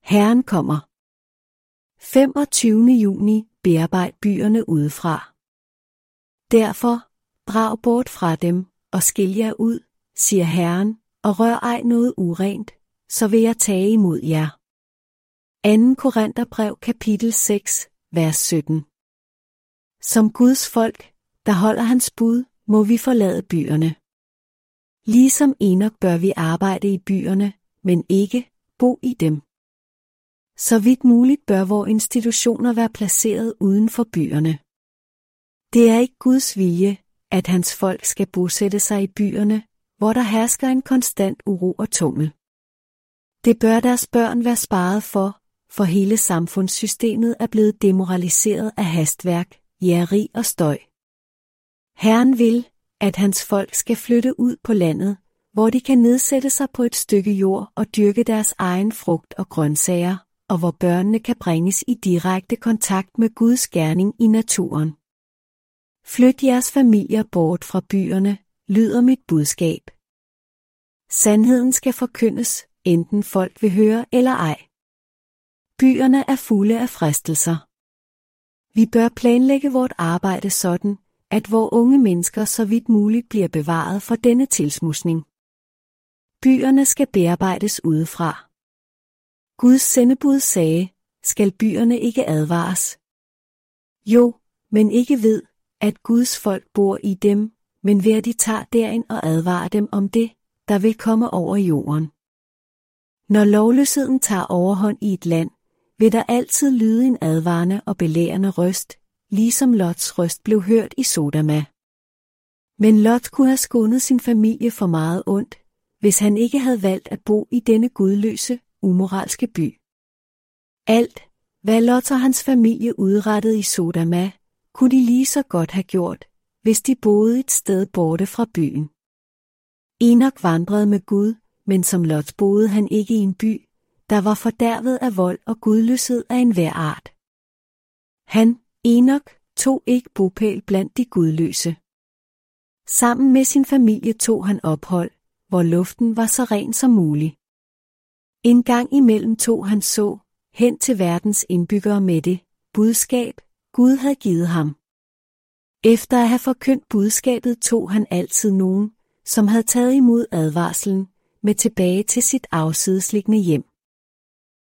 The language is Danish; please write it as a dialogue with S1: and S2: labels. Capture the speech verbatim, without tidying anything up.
S1: Herren kommer. femogtyvende juni. Bearbejd byerne udefra. Derfor, drag bort fra dem, og skil jer ud, siger Herren, og rør ej noget urent, så vil jeg tage imod jer. anden Korintherbrev kapitel seks, vers sytten. Som Guds folk, der holder hans bud, må vi forlade byerne. Ligesom Enok bør vi arbejde i byerne, men ikke bo i dem. Så vidt muligt bør vores institutioner være placeret uden for byerne. Det er ikke Guds vilje, at hans folk skal bosætte sig i byerne, hvor der hersker en konstant uro og tummel. Det bør deres børn være sparet for, for hele samfundssystemet er blevet demoraliseret af hastværk, jægeri og støj. Herren vil, at hans folk skal flytte ud på landet, hvor de kan nedsætte sig på et stykke jord og dyrke deres egen frugt og grøntsager, og hvor børnene kan bringes i direkte kontakt med Guds gerning i naturen. Flyt jeres familier bort fra byerne, lyder mit budskab. Sandheden skal forkyndes, enten folk vil høre eller ej. Byerne er fulde af fristelser. Vi bør planlægge vort arbejde sådan, at vore unge mennesker så vidt muligt bliver bevaret for denne tilsmusning. Byerne skal bearbejdes udefra. Guds sendebud sagde, skal byerne ikke advares? Jo, men ikke ved, at Guds folk bor i dem, men ved at de tager derind og advarer dem om det, der vil komme over jorden. Når lovløsheden tager overhånd i et land, vil der altid lyde en advarende og belærende røst, ligesom Lots røst blev hørt i Sodoma. Men Lot kunne have skånet sin familie for meget ondt, hvis han ikke havde valgt at bo i denne gudløse, umoralske by. Alt, hvad Lot og hans familie udrettede i Sodoma, kunne de lige så godt have gjort, hvis de boede et sted borte fra byen. Enok vandrede med Gud, men som Lot boede han ikke i en by, der var fordærvet af vold og gudløshed af enhver art. Han, Enok, tog ikke bopæl blandt de gudløse. Sammen med sin familie tog han ophold, hvor luften var så ren som mulig. En gang imellem tog han så hen til verdens indbyggere med det budskab, Gud havde givet ham. Efter at have forkyndt budskabet tog han altid nogen, som havde taget imod advarslen, med tilbage til sit afsidesliggende hjem.